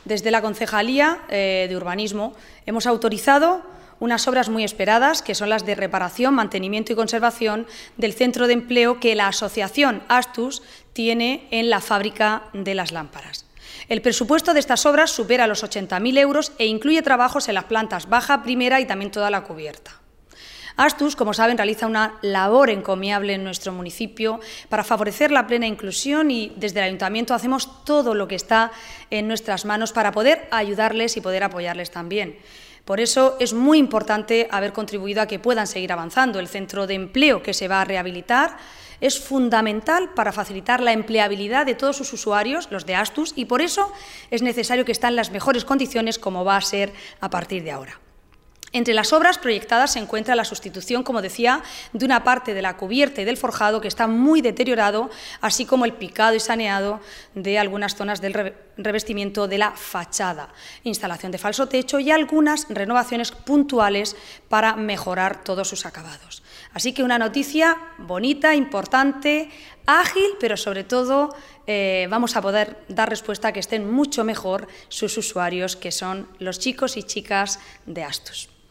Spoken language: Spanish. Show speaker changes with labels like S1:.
S1: desde la Concejalía de Urbanismo hemos autorizado unas obras muy esperadas, que son las de reparación, mantenimiento y conservación del centro de empleo que la asociación Astus tiene en la fábrica de las lámparas. El presupuesto de estas obras supera los 80.000 euros e incluye trabajos en las plantas baja, primera y también toda la cubierta. Astus, como saben, realiza una labor encomiable en nuestro municipio para favorecer la plena inclusión y desde el Ayuntamiento hacemos todo lo que está en nuestras manos para poder ayudarles y poder apoyarles también. Por eso es muy importante haber contribuido a que puedan seguir avanzando. El centro de empleo que se va a rehabilitar es fundamental para facilitar la empleabilidad de todos sus usuarios, los de Astus, y por eso es necesario que estén en las mejores condiciones, como va a ser a partir de ahora. Entre las obras proyectadas se encuentra la sustitución, como decía, de una parte de la cubierta y del forjado que está muy deteriorado, así como el picado y saneado de algunas zonas del revestimiento de la fachada, instalación de falso techo y algunas renovaciones puntuales para mejorar todos sus acabados. Así que una noticia bonita, importante, ágil, pero sobre todo vamos a poder dar respuesta a que estén mucho mejor sus usuarios, que son los chicos y chicas de Astus.